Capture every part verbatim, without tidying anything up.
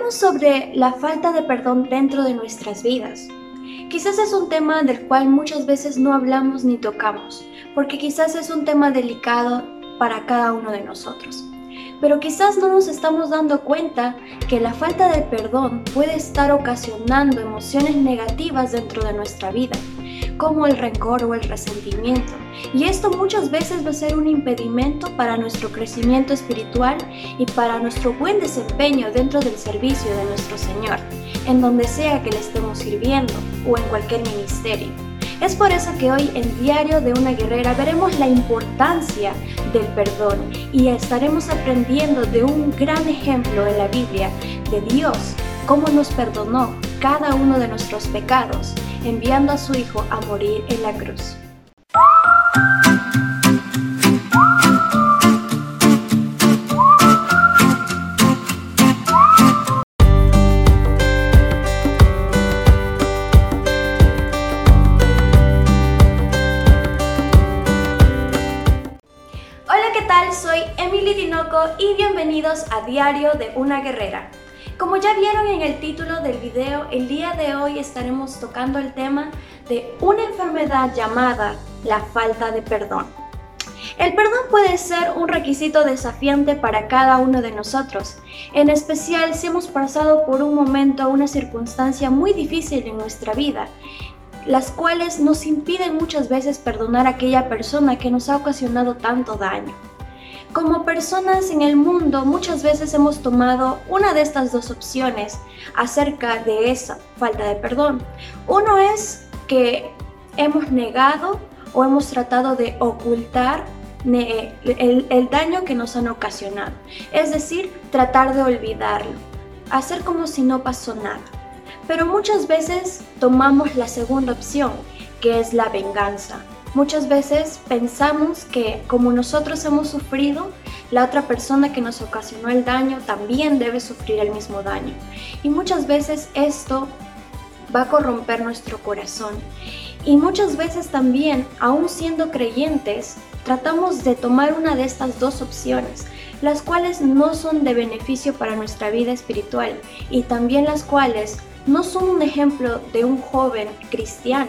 Hablemos sobre la falta de perdón dentro de nuestras vidas. Quizás es un tema del cual muchas veces no hablamos ni tocamos, porque quizás es un tema delicado para cada uno de nosotros. Pero quizás no nos estamos dando cuenta que la falta de perdón puede estar ocasionando emociones negativas dentro de nuestra vida, como el rencor o el resentimiento. Y esto muchas veces va a ser un impedimento para nuestro crecimiento espiritual y para nuestro buen desempeño dentro del servicio de nuestro Señor, en donde sea que le estemos sirviendo o en cualquier ministerio. Es por eso que hoy en Diario de una Guerrera veremos la importancia del perdón y estaremos aprendiendo de un gran ejemplo en la Biblia de Dios, cómo nos perdonó cada uno de nuestros pecados, enviando a su Hijo a morir en la cruz. Hola, ¿qué tal? Soy Emily Tinoco y bienvenidos a Diario de una Guerrera. Como ya vieron en el título del video, el día de hoy estaremos tocando el tema de una enfermedad llamada la falta de perdón. El perdón puede ser un requisito desafiante para cada uno de nosotros, en especial si hemos pasado por un momento o una circunstancia muy difícil en nuestra vida, las cuales nos impiden muchas veces perdonar a aquella persona que nos ha ocasionado tanto daño. Como personas en el mundo, muchas veces hemos tomado una de estas dos opciones acerca de esa falta de perdón. Uno es que hemos negado o hemos tratado de ocultar el, el daño que nos han ocasionado, es decir, tratar de olvidarlo, hacer como si no pasó nada. Pero muchas veces tomamos la segunda opción, que es la venganza. Muchas veces pensamos que como nosotros hemos sufrido, la otra persona que nos ocasionó el daño también debe sufrir el mismo daño. Y muchas veces esto va a corromper nuestro corazón. Y muchas veces también, aún siendo creyentes, tratamos de tomar una de estas dos opciones, las cuales no son de beneficio para nuestra vida espiritual y también las cuales no son un ejemplo de un joven cristiano.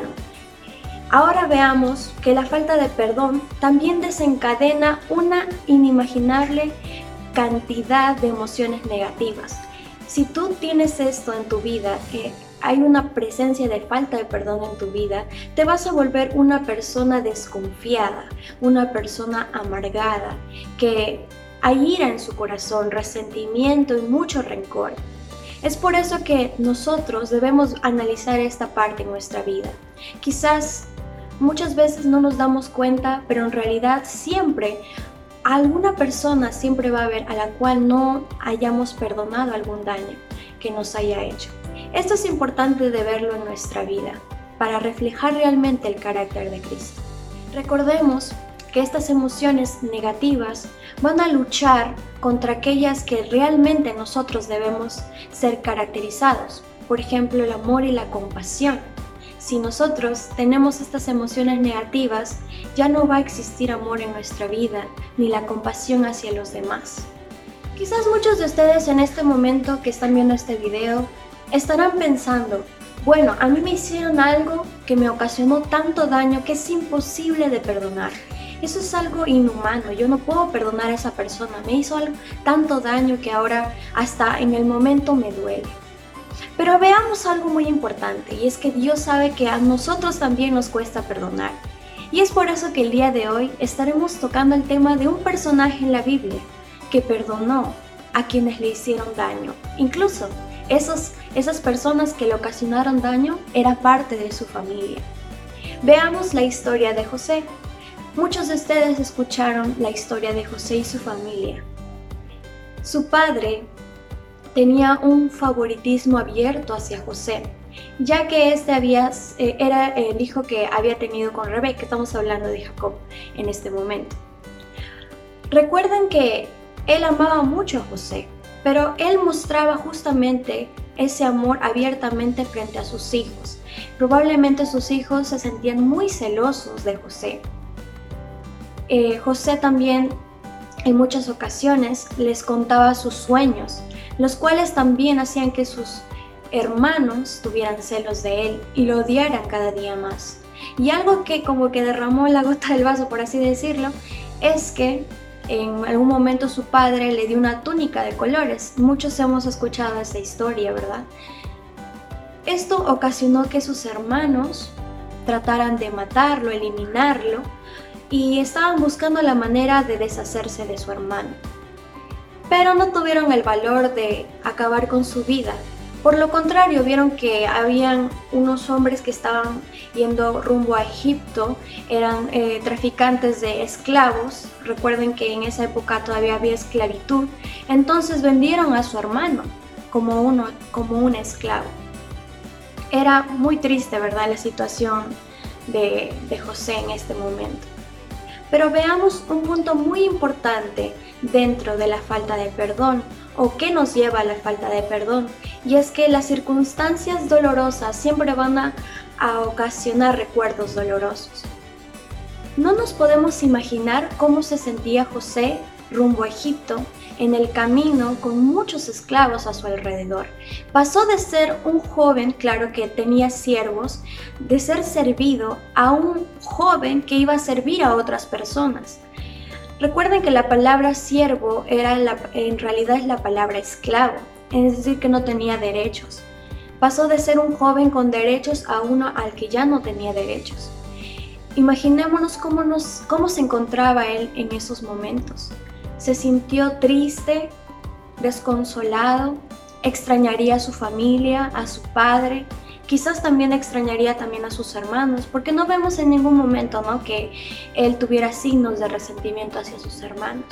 Ahora veamos que la falta de perdón también desencadena una inimaginable cantidad de emociones negativas. Si tú tienes esto en tu vida, que hay una presencia de falta de perdón en tu vida, te vas a volver una persona desconfiada, una persona amargada, que hay ira en su corazón, resentimiento y mucho rencor. Es por eso que nosotros debemos analizar esta parte en nuestra vida. Quizás muchas veces no nos damos cuenta, pero en realidad siempre alguna persona siempre va a haber a la cual no hayamos perdonado algún daño que nos haya hecho. Esto es importante de verlo en nuestra vida para reflejar realmente el carácter de Cristo. Recordemos que estas emociones negativas van a luchar contra aquellas que realmente nosotros debemos ser caracterizados. Por ejemplo, el amor y la compasión. Si nosotros tenemos estas emociones negativas, ya no va a existir amor en nuestra vida, ni la compasión hacia los demás. Quizás muchos de ustedes en este momento que están viendo este video, estarán pensando, bueno, a mí me hicieron algo que me ocasionó tanto daño que es imposible de perdonar. Eso es algo inhumano, yo no puedo perdonar a esa persona, me hizo algo, tanto daño que ahora hasta en el momento me duele. Pero veamos algo muy importante, y es que Dios sabe que a nosotros también nos cuesta perdonar. Y es por eso que el día de hoy estaremos tocando el tema de un personaje en la Biblia que perdonó a quienes le hicieron daño. Incluso esos, esas personas que le ocasionaron daño era parte de su familia. Veamos la historia de José. Muchos de ustedes escucharon la historia de José y su familia. Su padre tenía un favoritismo abierto hacia José, ya que este había, eh, era el hijo que había tenido con Rebeca. Estamos hablando de Jacob en este momento. Recuerden que él amaba mucho a José, pero él mostraba justamente ese amor abiertamente frente a sus hijos. Probablemente sus hijos se sentían muy celosos de José. Eh, José también en muchas ocasiones les contaba sus sueños, los cuales también hacían que sus hermanos tuvieran celos de él y lo odiaran cada día más. Y algo que como que derramó la gota del vaso, por así decirlo, es que en algún momento su padre le dio una túnica de colores. Muchos hemos escuchado esa historia, ¿verdad? Esto ocasionó que sus hermanos trataran de matarlo, eliminarlo, y estaban buscando la manera de deshacerse de su hermano. Pero no tuvieron el valor de acabar con su vida. Por lo contrario, vieron que habían unos hombres que estaban yendo rumbo a Egipto, eran eh, traficantes de esclavos. Recuerden que en esa época todavía había esclavitud. Entonces vendieron a su hermano como, uno, como un esclavo. Era muy triste, ¿verdad?, la situación de, de José en este momento. Pero veamos un punto muy importante dentro de la falta de perdón, o qué nos lleva a la falta de perdón, y es que las circunstancias dolorosas siempre van a, a ocasionar recuerdos dolorosos. No nos podemos imaginar cómo se sentía José rumbo a Egipto, en el camino con muchos esclavos a su alrededor. Pasó de ser un joven, claro que tenía siervos, de ser servido a un joven que iba a servir a otras personas. Recuerden que la palabra siervo era la, en realidad es la palabra esclavo, es decir, que no tenía derechos. Pasó de ser un joven con derechos a uno al que ya no tenía derechos. Imaginémonos cómo, nos, cómo se encontraba él en esos momentos. Se sintió triste, desconsolado, extrañaría a su familia, a su padre, quizás también extrañaría también a sus hermanos, porque no vemos en ningún momento, ¿no?, que él tuviera signos de resentimiento hacia sus hermanos.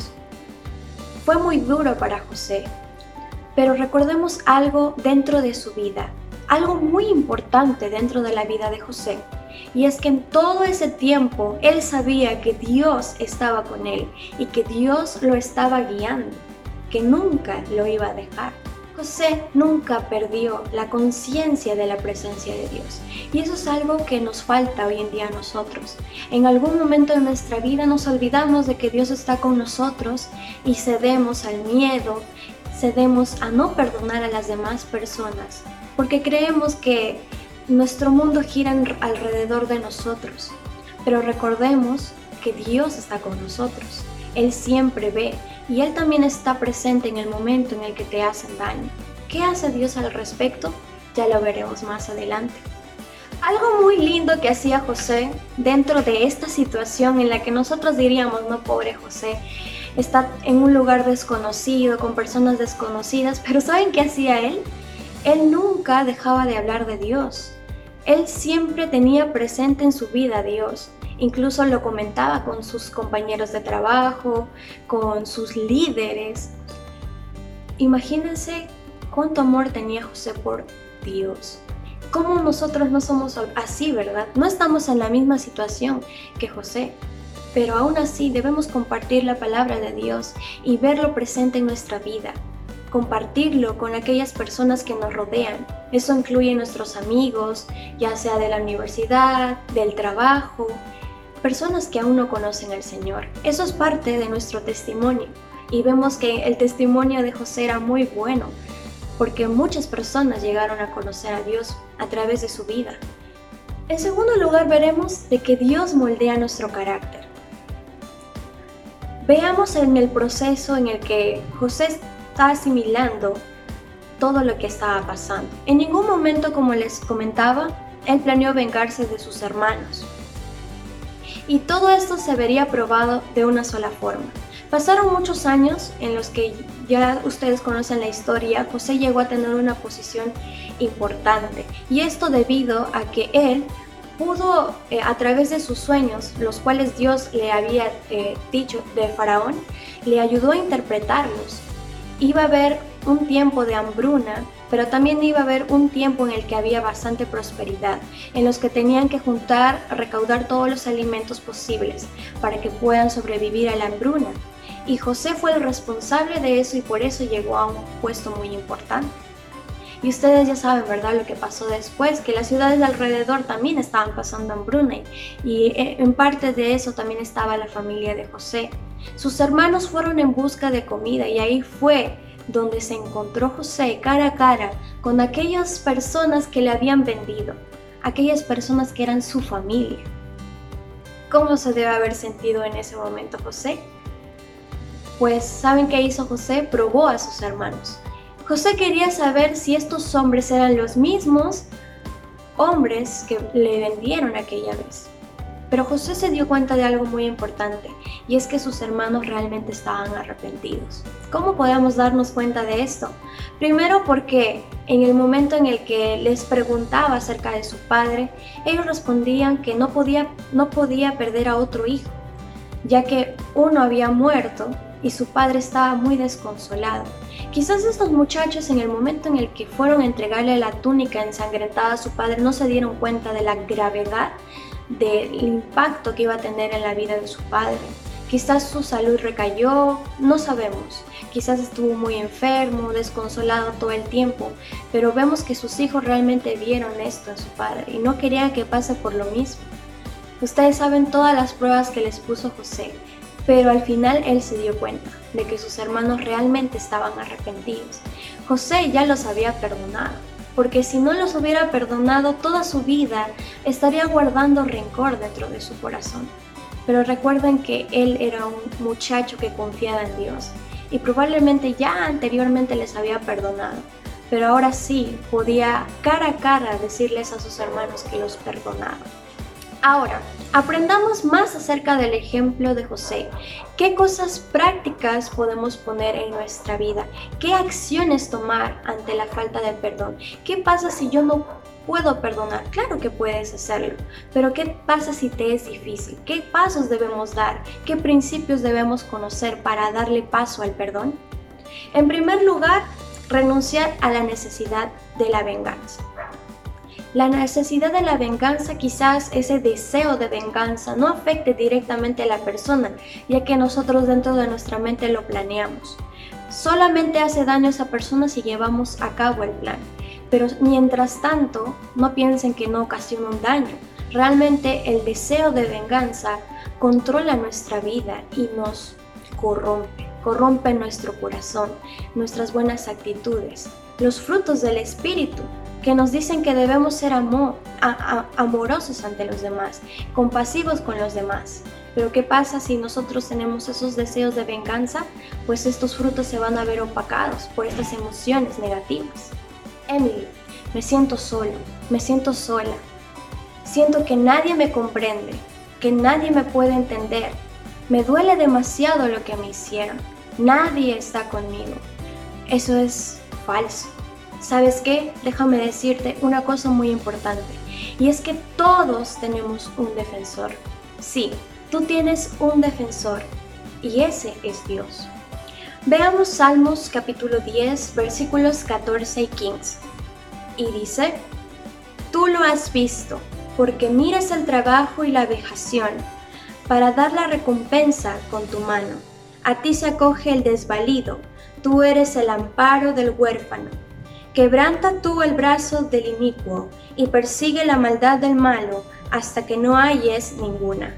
Fue muy duro para José, pero recordemos algo dentro de su vida, algo muy importante dentro de la vida de José. Y es que en todo ese tiempo él sabía que Dios estaba con él y que Dios lo estaba guiando, que nunca lo iba a dejar. José nunca perdió la conciencia de la presencia de Dios. Y eso es algo que nos falta hoy en día a nosotros. En algún momento de nuestra vida nos olvidamos de que Dios está con nosotros y cedemos al miedo, cedemos a no perdonar a las demás personas, porque creemos que nuestro mundo gira alrededor de nosotros, pero recordemos que Dios está con nosotros. Él siempre ve y Él también está presente en el momento en el que te hacen daño. ¿Qué hace Dios al respecto? Ya lo veremos más adelante. Algo muy lindo que hacía José dentro de esta situación en la que nosotros diríamos, no, pobre José, está en un lugar desconocido, con personas desconocidas, pero ¿saben qué hacía él? Él nunca dejaba de hablar de Dios. Él siempre tenía presente en su vida a Dios. Incluso lo comentaba con sus compañeros de trabajo, con sus líderes. Imagínense cuánto amor tenía José por Dios. ¿Cómo nosotros no somos así, verdad? No estamos en la misma situación que José, pero aún así debemos compartir la palabra de Dios y verlo presente en nuestra vida. Compartirlo con aquellas personas que nos rodean. Eso incluye nuestros amigos, ya sea de la universidad, del trabajo, personas que aún no conocen al Señor. Eso es parte de nuestro testimonio. Y vemos que el testimonio de José era muy bueno, porque muchas personas llegaron a conocer a Dios a través de su vida. En segundo lugar, veremos de que Dios moldea nuestro carácter. Veamos en el proceso en el que José está asimilando todo lo que estaba pasando. En ningún momento, como les comentaba, él planeó vengarse de sus hermanos. Y todo esto se vería probado de una sola forma. Pasaron muchos años en los que ya ustedes conocen la historia. José llegó a tener una posición importante, y esto debido a que él pudo, eh, a través de sus sueños, los cuales Dios le había eh, dicho de Faraón, le ayudó a interpretarlos. Iba a haber un tiempo de hambruna, pero también iba a haber un tiempo en el que había bastante prosperidad, en los que tenían que juntar, recaudar todos los alimentos posibles para que puedan sobrevivir a la hambruna. Y José fue el responsable de eso, y por eso llegó a un puesto muy importante. Y ustedes ya saben, ¿verdad?, lo que pasó después, que las ciudades de alrededor también estaban pasando hambruna, y en parte de eso también estaba la familia de José. Sus hermanos fueron en busca de comida, y ahí fue donde se encontró José cara a cara con aquellas personas que le habían vendido, aquellas personas que eran su familia. ¿Cómo se debe haber sentido en ese momento José? Pues, ¿saben qué hizo José? Probó a sus hermanos. José quería saber si estos hombres eran los mismos hombres que le vendieron aquella vez. Pero José se dio cuenta de algo muy importante, y es que sus hermanos realmente estaban arrepentidos. ¿Cómo podemos darnos cuenta de esto? Primero porque en el momento en el que les preguntaba acerca de su padre, ellos respondían que no podía, no podía perder a otro hijo, ya que uno había muerto y su padre estaba muy desconsolado. Quizás estos muchachos en el momento en el que fueron a entregarle la túnica ensangrentada a su padre no se dieron cuenta de la gravedad del impacto que iba a tener en la vida de su padre. Quizás su salud recayó, no sabemos. Quizás estuvo muy enfermo, desconsolado todo el tiempo, pero vemos que sus hijos realmente vieron esto en su padre y no querían que pase por lo mismo. Ustedes saben todas las pruebas que les puso José, pero al final él se dio cuenta de que sus hermanos realmente estaban arrepentidos. José ya los había perdonado, porque si no los hubiera perdonado toda su vida, estaría guardando rencor dentro de su corazón. Pero recuerden que él era un muchacho que confiaba en Dios y probablemente ya anteriormente les había perdonado, pero ahora sí podía cara a cara decirles a sus hermanos que los perdonaba. Ahora, aprendamos más acerca del ejemplo de José. ¿Qué cosas prácticas podemos poner en nuestra vida? ¿Qué acciones tomar ante la falta de perdón? ¿Qué pasa si yo no puedo perdonar? Claro que puedes hacerlo, pero ¿qué pasa si te es difícil? ¿Qué pasos debemos dar? ¿Qué principios debemos conocer para darle paso al perdón? En primer lugar, renunciar a la necesidad de la venganza. La necesidad de la venganza, quizás ese deseo de venganza no afecte directamente a la persona, ya que nosotros dentro de nuestra mente lo planeamos. Solamente hace daño a esa persona si llevamos a cabo el plan. Pero mientras tanto, no piensen que no ocasiona un daño. Realmente el deseo de venganza controla nuestra vida y nos corrompe. Corrompe nuestro corazón, nuestras buenas actitudes, los frutos del espíritu, que nos dicen que debemos ser amor, a, a, amorosos ante los demás, compasivos con los demás. Pero ¿qué pasa si nosotros tenemos esos deseos de venganza? Pues estos frutos se van a ver opacados por estas emociones negativas. Emily, me siento solo, me siento sola. Siento que nadie me comprende, que nadie me puede entender. Me duele demasiado lo que me hicieron. Nadie está conmigo. Eso es falso. ¿Sabes qué? Déjame decirte una cosa muy importante, y es que todos tenemos un defensor. Sí, tú tienes un defensor, y ese es Dios. Veamos Salmos capítulo diez, versículos catorce y quince. Y dice: Tú lo has visto, porque miras el trabajo y la vejación, para dar la recompensa con tu mano. A ti se acoge el desvalido, tú eres el amparo del huérfano. Quebranta tú el brazo del inicuo y persigue la maldad del malo hasta que no halles ninguna.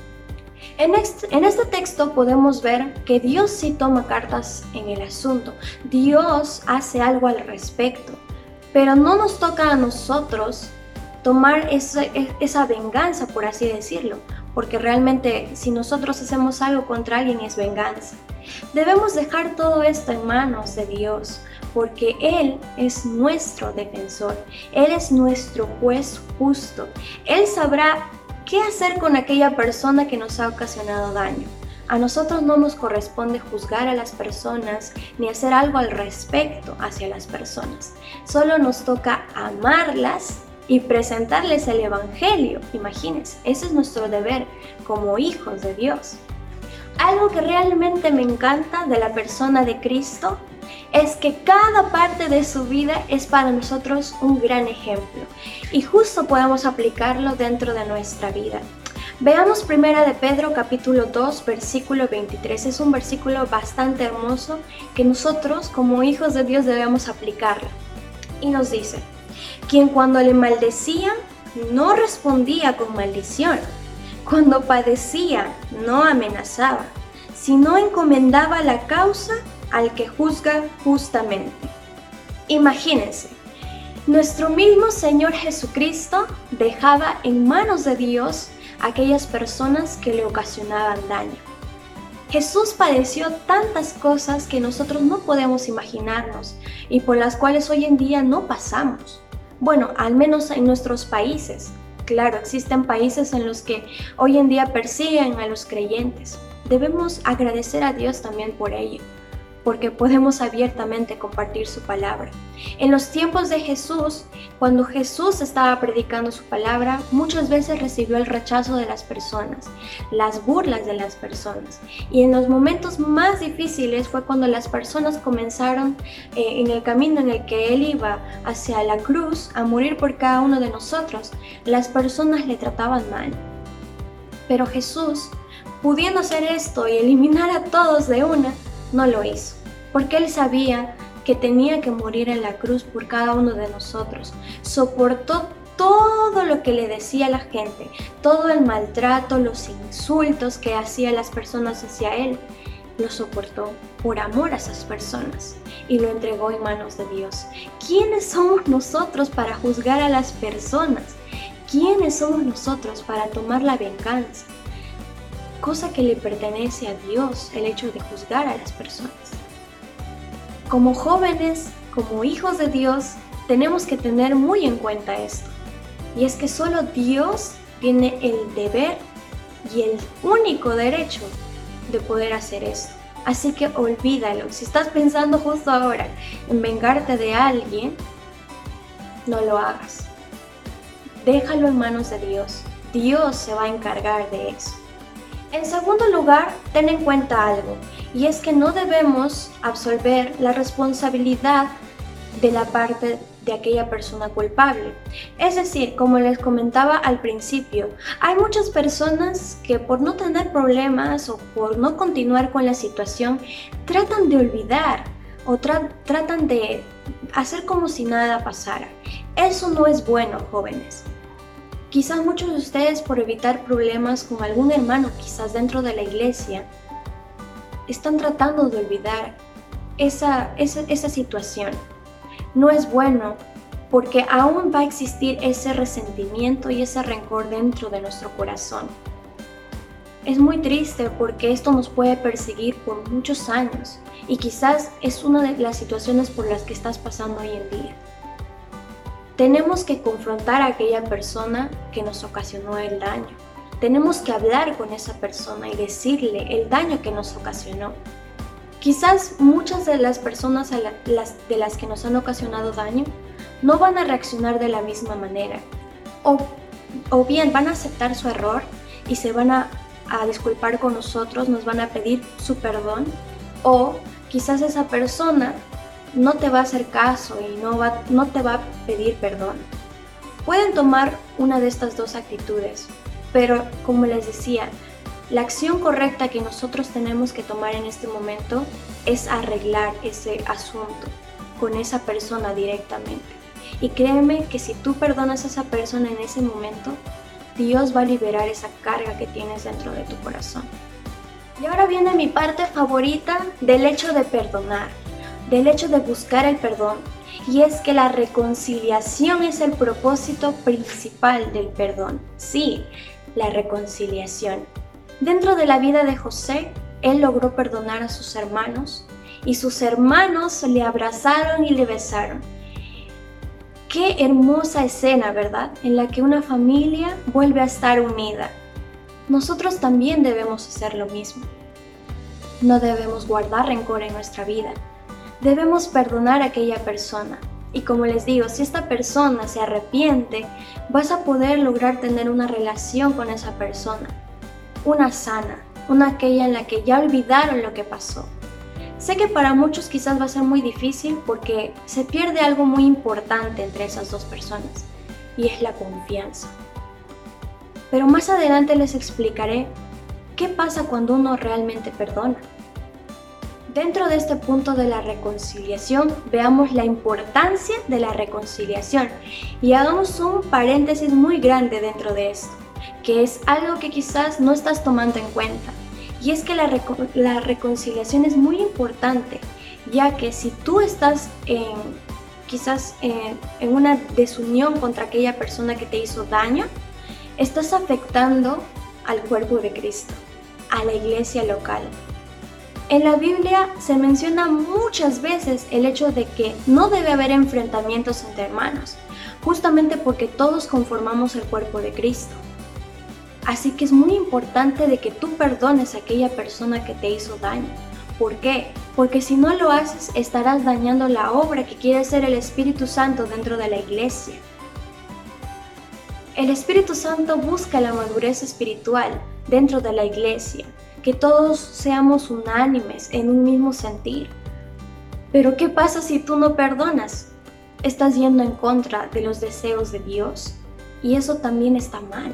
En este, en este texto podemos ver que Dios sí toma cartas en el asunto. Dios hace algo al respecto, pero no nos toca a nosotros tomar esa, esa venganza, por así decirlo, porque realmente si nosotros hacemos algo contra alguien es venganza. Debemos dejar todo esto en manos de Dios, porque Él es nuestro defensor, Él es nuestro juez justo. Él sabrá qué hacer con aquella persona que nos ha ocasionado daño. A nosotros no nos corresponde juzgar a las personas ni hacer algo al respecto hacia las personas. Solo nos toca amarlas y presentarles el Evangelio. Imagínense, ese es nuestro deber como hijos de Dios. Algo que realmente me encanta de la persona de Cristo es que cada parte de su vida es para nosotros un gran ejemplo y justo podemos aplicarlo dentro de nuestra vida. Veamos primera de Pedro capítulo dos versículo veintitrés. Es un versículo bastante hermoso que nosotros como hijos de Dios debemos aplicarlo. Y nos dice: quien cuando le maldecían no respondía con maldición, cuando padecía no amenazaba, sino encomendaba la causa al que juzga justamente. Imagínense, nuestro mismo Señor Jesucristo dejaba en manos de Dios a aquellas personas que le ocasionaban daño. Jesús padeció tantas cosas que nosotros no podemos imaginarnos y por las cuales hoy en día no pasamos. Bueno, al menos en nuestros países. Claro, existen países en los que hoy en día persiguen a los creyentes. Debemos agradecer a Dios también por ello, porque podemos abiertamente compartir su palabra. En los tiempos de Jesús, cuando Jesús estaba predicando su palabra, muchas veces recibió el rechazo de las personas, las burlas de las personas. Y en los momentos más difíciles fue cuando las personas comenzaron eh, en el camino en el que Él iba hacia la cruz a morir por cada uno de nosotros. Las personas le trataban mal. Pero Jesús, pudiendo hacer esto y eliminar a todos de una, no lo hizo, porque Él sabía que tenía que morir en la cruz por cada uno de nosotros. Soportó todo lo que le decía la gente, todo el maltrato, los insultos que hacían las personas hacia Él. Lo soportó por amor a esas personas y lo entregó en manos de Dios. ¿Quiénes somos nosotros para juzgar a las personas? ¿Quiénes somos nosotros para tomar la venganza? Cosa que le pertenece a Dios, el hecho de juzgar a las personas. Como jóvenes, como hijos de Dios, tenemos que tener muy en cuenta esto. Y es que solo Dios tiene el deber y el único derecho de poder hacer esto. Así que olvídalo. Si estás pensando justo ahora en vengarte de alguien, no lo hagas. Déjalo en manos de Dios. Dios se va a encargar de eso. En segundo lugar, ten en cuenta algo, y es que no debemos absolver la responsabilidad de la parte de aquella persona culpable. Es decir, como les comentaba al principio, hay muchas personas que por no tener problemas o por no continuar con la situación, tratan de olvidar o tra- tratan de hacer como si nada pasara. Eso no es bueno, jóvenes. Quizás muchos de ustedes, por evitar problemas con algún hermano, quizás dentro de la iglesia, están tratando de olvidar esa, esa, esa situación. No es bueno porque aún va a existir ese resentimiento y ese rencor dentro de nuestro corazón. Es muy triste porque esto nos puede perseguir por muchos años y quizás es una de las situaciones por las que estás pasando hoy en día. Tenemos que confrontar a aquella persona que nos ocasionó el daño. Tenemos que hablar con esa persona y decirle el daño que nos ocasionó. Quizás muchas de las personas a la, las, de las que nos han ocasionado daño no van a reaccionar de la misma manera. O, o bien van a aceptar su error y se van a, a disculpar con nosotros, nos van a pedir su perdón. O quizás esa persona no te va a hacer caso y no, va, no te va a pedir perdón. Pueden tomar una de estas dos actitudes, pero como les decía, la acción correcta que nosotros tenemos que tomar en este momento es arreglar ese asunto con esa persona directamente. Y créeme que si tú perdonas a esa persona en ese momento, Dios va a liberar esa carga que tienes dentro de tu corazón. Y ahora viene mi parte favorita del hecho de perdonar, del hecho de buscar el perdón, y es que la reconciliación es el propósito principal del perdón. Sí, la reconciliación. Dentro de la vida de José, él logró perdonar a sus hermanos y sus hermanos le abrazaron y le besaron. Qué hermosa escena, ¿verdad? En la que una familia vuelve a estar unida. Nosotros también debemos hacer lo mismo. No debemos guardar rencor en nuestra vida. Debemos perdonar a aquella persona. Y como les digo, si esta persona se arrepiente, vas a poder lograr tener una relación con esa persona. Una sana, una aquella en la que ya olvidaron lo que pasó. Sé que para muchos quizás va a ser muy difícil porque se pierde algo muy importante entre esas dos personas, y es la confianza. Pero más adelante les explicaré qué pasa cuando uno realmente perdona. Dentro de este punto de la reconciliación, veamos la importancia de la reconciliación y hagamos un paréntesis muy grande dentro de esto, que es algo que quizás no estás tomando en cuenta. Y es que la, reco- la reconciliación es muy importante ya que si tú estás en, quizás en, en una desunión contra aquella persona que te hizo daño, estás afectando al cuerpo de Cristo, a la iglesia local. En la Biblia se menciona muchas veces el hecho de que no debe haber enfrentamientos entre hermanos, justamente porque todos conformamos el cuerpo de Cristo. Así que es muy importante de que tú perdones a aquella persona que te hizo daño. ¿Por qué? Porque si no lo haces, estarás dañando la obra que quiere hacer el Espíritu Santo dentro de la iglesia. El Espíritu Santo busca la madurez espiritual dentro de la iglesia, que todos seamos unánimes en un mismo sentir. Pero ¿qué pasa si tú no perdonas? Estás yendo en contra de los deseos de Dios, y eso también está mal.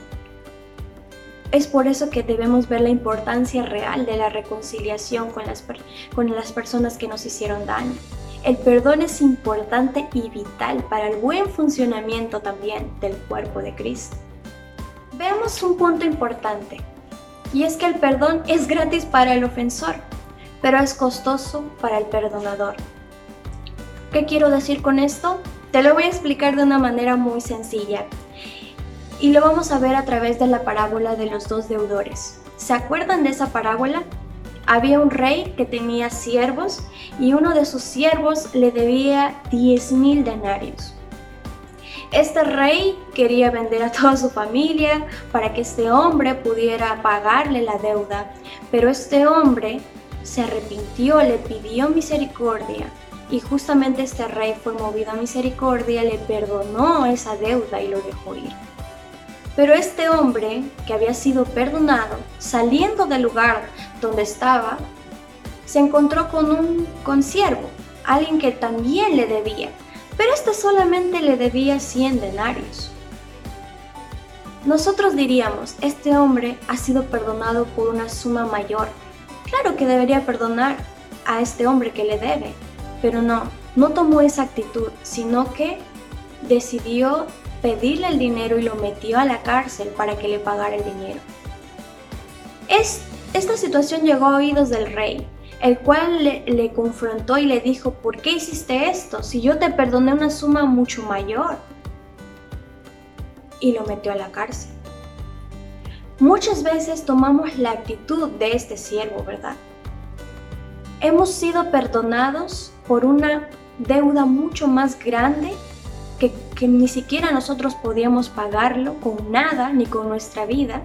Es por eso que debemos ver la importancia real de la reconciliación con las, con las personas que nos hicieron daño. El perdón es importante y vital para el buen funcionamiento también del cuerpo de Cristo. Veamos un punto importante, y es que el perdón es gratis para el ofensor, pero es costoso para el perdonador. ¿Qué quiero decir con esto? Te lo voy a explicar de una manera muy sencilla. Y lo vamos a ver a través de la parábola de los dos deudores. ¿Se acuerdan de esa parábola? Había un rey que tenía siervos y uno de sus siervos le debía diez mil denarios. Este rey quería vender a toda su familia para que este hombre pudiera pagarle la deuda, pero este hombre se arrepintió, le pidió misericordia y justamente este rey fue movido a misericordia, le perdonó esa deuda y lo dejó ir. Pero este hombre, que había sido perdonado, saliendo del lugar donde estaba, se encontró con un consiervo, alguien que también le debía, pero este solamente le debía cien denarios. Nosotros diríamos, este hombre ha sido perdonado por una suma mayor. Claro que debería perdonar a este hombre que le debe, pero no, no tomó esa actitud, sino que decidió pedirle el dinero y lo metió a la cárcel para que le pagara el dinero. Es, esta situación llegó a oídos del rey, el cual le, le confrontó y le dijo: ¿por qué hiciste esto si yo te perdoné una suma mucho mayor? Y lo metió a la cárcel. Muchas veces tomamos la actitud de este siervo, ¿verdad? Hemos sido perdonados por una deuda mucho más grande Que, que ni siquiera nosotros podíamos pagarlo con nada ni con nuestra vida,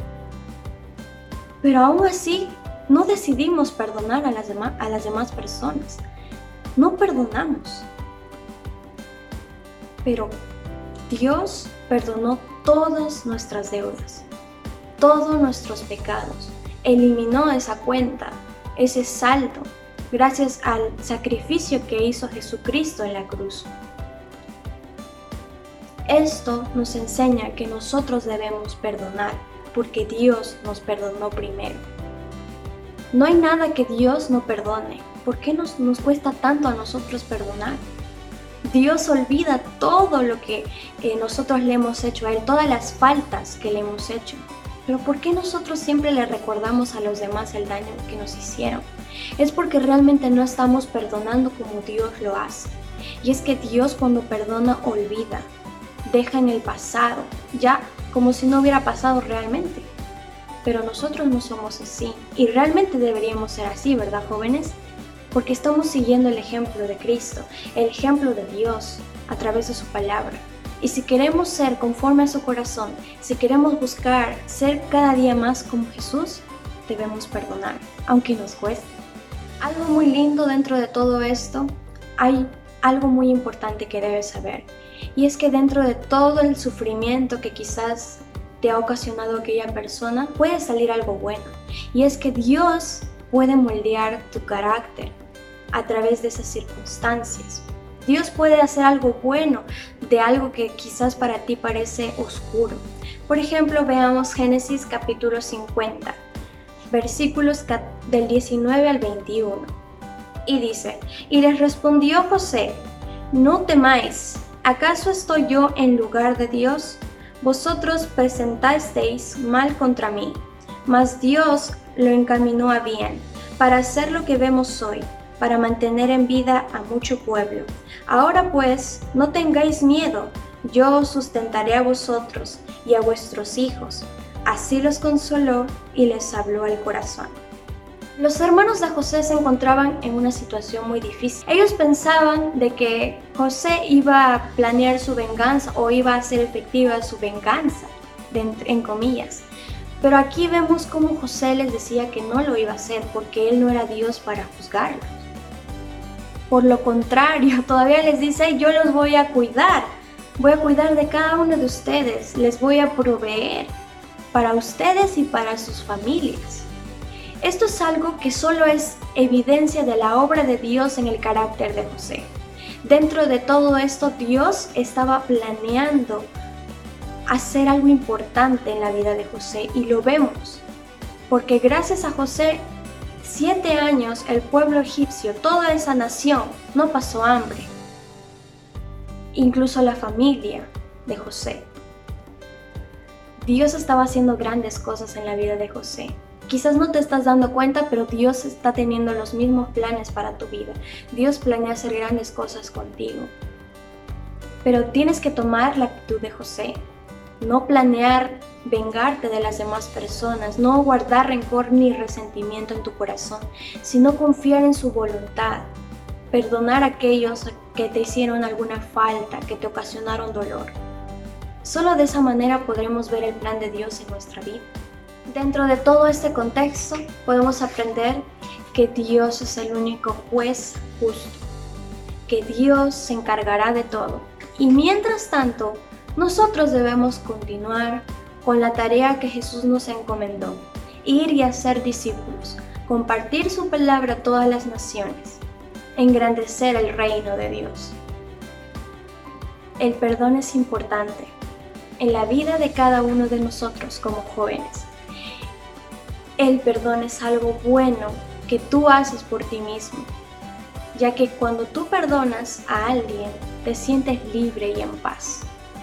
pero aún así no decidimos perdonar a las, demás, a las demás personas, no perdonamos. Pero Dios perdonó todas nuestras deudas, todos nuestros pecados, eliminó esa cuenta, ese saldo, gracias al sacrificio que hizo Jesucristo en la cruz. Esto nos enseña que nosotros debemos perdonar, porque Dios nos perdonó primero. No hay nada que Dios no perdone. ¿Por qué nos, nos cuesta tanto a nosotros perdonar? Dios olvida todo lo que eh, nosotros le hemos hecho a Él, todas las faltas que le hemos hecho. Pero ¿por qué nosotros siempre le recordamos a los demás el daño que nos hicieron? Es porque realmente no estamos perdonando como Dios lo hace. Y es que Dios, cuando perdona, olvida. Deja en el pasado, ya como si no hubiera pasado realmente. Pero nosotros no somos así, y realmente deberíamos ser así, ¿verdad, jóvenes? Porque estamos siguiendo el ejemplo de Cristo, el ejemplo de Dios a través de su palabra. Y si queremos ser conforme a su corazón, si queremos buscar ser cada día más como Jesús, debemos perdonar, aunque nos cueste. Algo muy lindo dentro de todo esto, hay algo muy importante que debes saber. Y es que dentro de todo el sufrimiento que quizás te ha ocasionado aquella persona, puede salir algo bueno. Y es que Dios puede moldear tu carácter a través de esas circunstancias. Dios puede hacer algo bueno de algo que quizás para ti parece oscuro. Por ejemplo, veamos Génesis capítulo cincuenta, versículos del diecinueve al veintiuno. Y dice: y les respondió José: no temáis, ¿acaso estoy yo en lugar de Dios? Vosotros presentasteis mal contra mí, mas Dios lo encaminó a bien, para hacer lo que vemos hoy, para mantener en vida a mucho pueblo. Ahora pues, no tengáis miedo, yo os sustentaré a vosotros y a vuestros hijos. Así los consoló y les habló al corazón. Los hermanos de José se encontraban en una situación muy difícil. Ellos pensaban de que José iba a planear su venganza o iba a hacer efectiva su venganza, de, en comillas. Pero aquí vemos cómo José les decía que no lo iba a hacer porque él no era Dios para juzgarlos. Por lo contrario, todavía les dice, yo los voy a cuidar. Voy a cuidar de cada uno de ustedes. Les voy a proveer para ustedes y para sus familias. Esto es algo que solo es evidencia de la obra de Dios en el carácter de José. Dentro de todo esto, Dios estaba planeando hacer algo importante en la vida de José y lo vemos, porque gracias a José, siete años el pueblo egipcio, toda esa nación, no pasó hambre. Incluso la familia de José. Dios estaba haciendo grandes cosas en la vida de José. Quizás no te estás dando cuenta, pero Dios está teniendo los mismos planes para tu vida. Dios planea hacer grandes cosas contigo. Pero tienes que tomar la actitud de José. No planear vengarte de las demás personas, no guardar rencor ni resentimiento en tu corazón, sino confiar en su voluntad. Perdonar a aquellos que te hicieron alguna falta, que te ocasionaron dolor. Solo de esa manera podremos ver el plan de Dios en nuestra vida. Dentro de todo este contexto, podemos aprender que Dios es el único juez justo, que Dios se encargará de todo. Y mientras tanto, nosotros debemos continuar con la tarea que Jesús nos encomendó, ir y hacer discípulos, compartir su palabra a todas las naciones, engrandecer el reino de Dios. El perdón es importante en la vida de cada uno de nosotros como jóvenes. El perdón es algo bueno que tú haces por ti mismo, ya que cuando tú perdonas a alguien, te sientes libre y en paz.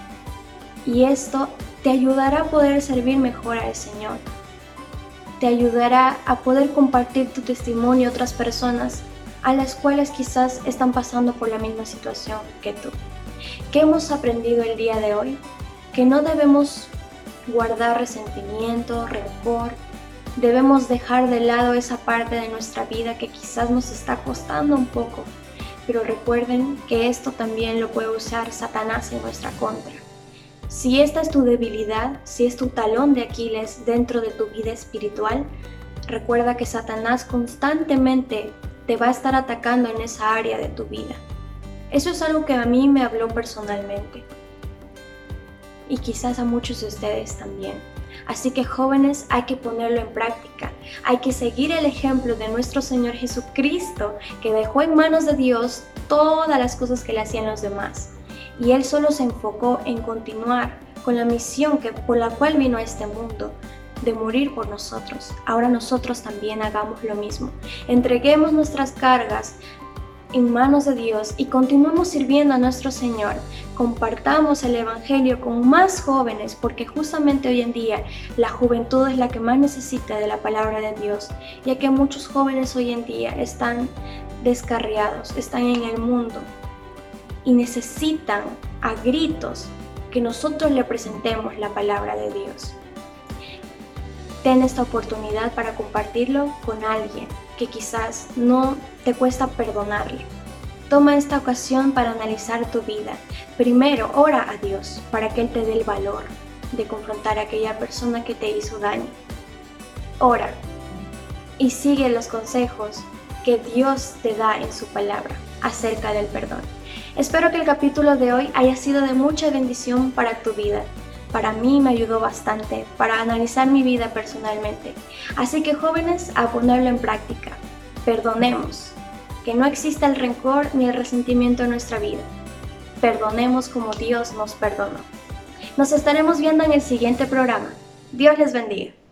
Y esto te ayudará a poder servir mejor al Señor. Te ayudará a poder compartir tu testimonio a otras personas a las cuales quizás están pasando por la misma situación que tú. ¿Qué hemos aprendido el día de hoy? Que no debemos guardar resentimiento, rencor. Debemos dejar de lado esa parte de nuestra vida que quizás nos está costando un poco. Pero recuerden que esto también lo puede usar Satanás en nuestra contra. Si esta es tu debilidad, si es tu talón de Aquiles dentro de tu vida espiritual, recuerda que Satanás constantemente te va a estar atacando en esa área de tu vida. Eso es algo que a mí me habló personalmente. Y quizás a muchos de ustedes también. Así que jóvenes, hay que ponerlo en práctica. Hay que seguir el ejemplo de nuestro Señor Jesucristo, que dejó en manos de Dios todas las cosas que le hacían los demás. Y Él solo se enfocó en continuar con la misión que, por la cual vino a este mundo, de morir por nosotros. Ahora nosotros también hagamos lo mismo. Entreguemos nuestras cargas en manos de Dios y continuemos sirviendo a nuestro Señor. Compartamos el Evangelio con más jóvenes, porque justamente hoy en día la juventud es la que más necesita de la palabra de Dios, ya que muchos jóvenes hoy en día están descarriados, están en el mundo y necesitan a gritos que nosotros le presentemos la palabra de Dios. Ten esta oportunidad para compartirlo con alguien que quizás no te cuesta perdonarle. Toma esta ocasión para analizar tu vida. Primero, ora a Dios para que Él te dé el valor de confrontar a aquella persona que te hizo daño. Ora y sigue los consejos que Dios te da en su palabra acerca del perdón. Espero que el capítulo de hoy haya sido de mucha bendición para tu vida. Para mí me ayudó bastante para analizar mi vida personalmente. Así que jóvenes, a ponerlo en práctica. Perdonemos. Que no exista el rencor ni el resentimiento en nuestra vida. Perdonemos como Dios nos perdonó. Nos estaremos viendo en el siguiente programa. Dios les bendiga.